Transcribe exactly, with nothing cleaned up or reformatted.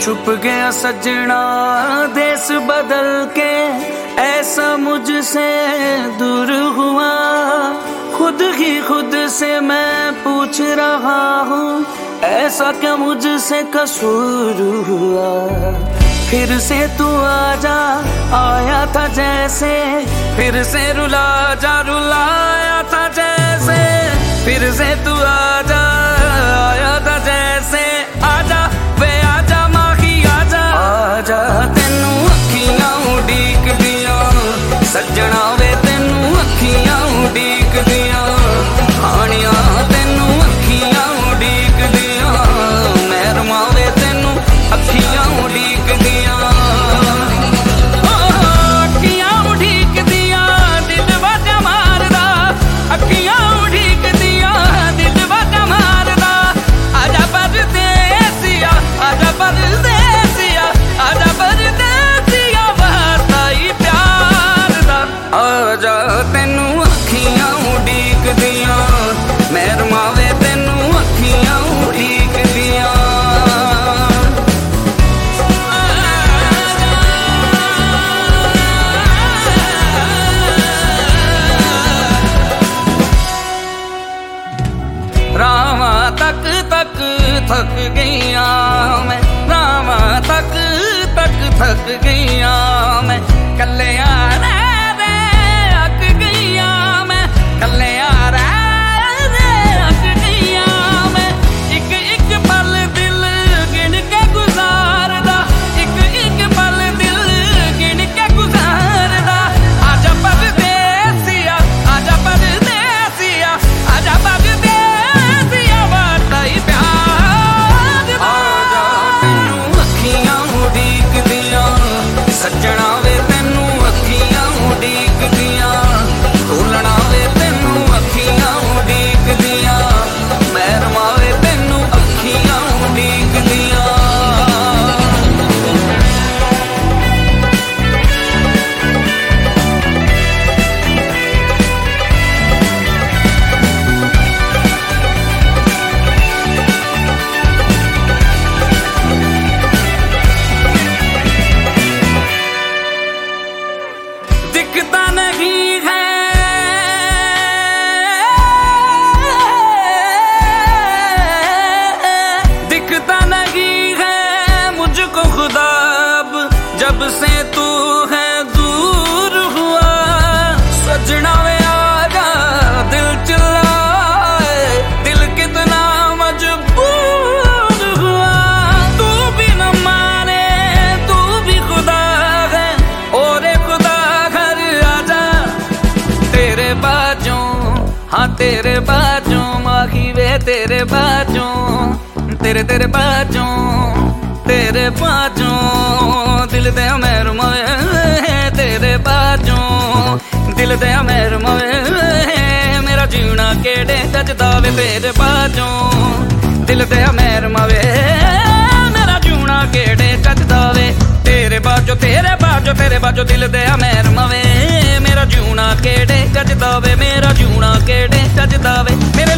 छुप गया सजना देश बदल के, ऐसा मुझसे दूर हुआ। खुद ही खुद से मैं पूछ रहा हूँ, ऐसा क्या मुझसे कसूर हुआ। फिर से तू आजा, आया था जैसे, फिर से रुला जा, रुलाया था जैसे। फिर से तू आजा, आया था जैसे। आजा वे आजा माही आजा, आजा तेनू अखियां उड़ीक दियां, सज्जना वे तेनू अखियां उड़ीक दियां। हानिया तेनू अखियां उड़ीक दियां, मेहरमा वे तेनू अखियां उड़ीक दियां। अखियां उड़ीक दियां, दिल वाजा मारदा, अखियां उड़ीक दियां, दिल वाजा मारदा। आजा परदेसिया, आजा परदेसिया, आजा परदेसिया, वास्ता ही प्यार दा। आजा तेनू अखियां उड़ीक दियां, मेहरमा वे तेनू अखियां उड़ीक दियां। रावा तक तक थक गईया मैं, रावा तक तक थक गईया मैं। कल्ले यार रे अक गईया मैं, कल्ले यार रे अक गईया मैं। एक एक पल दिल गिन के गुजारदा, एक एक पल दिल गिन के गुजारदा। आजा परदेसिया, आजा परदेसिया, आजा परदेसिया, वास्ता ही प्यार दा। आजा तेनू अखियां उड़ीक दियां, सज्जना वे तेनू अखियां उड़ीक दियां। भूलना वे तेनू अखियां उड़ीक दियां, मेहरमा वे तेनू अखियां उड़ीक दियां। दिखता नहीं है, दिखता नहीं है मुझको खुदा अब, जब से तू है दूर हुआ। सजना वे आजा, दिल चिल्लाए, दिल कितना मजबूर हुआ। तू भी न माने, तू भी खुदा है, और खुदा घर आजा। तेरे बाजों, हाँ तेरे बाजों माही वे, तेरे बाजों, तेरे तेरे बाजों, तेरे बाजों दिल दे मेहरमा वे, तेरे बाजों दिल दे मेहरमा वे। मेरा जीना केड़े जजदा वे, तेरे बाजों दिल दे मेहरमा वे। मेरा जीना केड़े जजदा वे, तेरे बाजो, तेरे बाजो, तेरे बाजो दिल दे मेहरमा वे। मेरा जीना केड़े जजदा वे, मेरा जीना केड़े जजदा वे। मेरे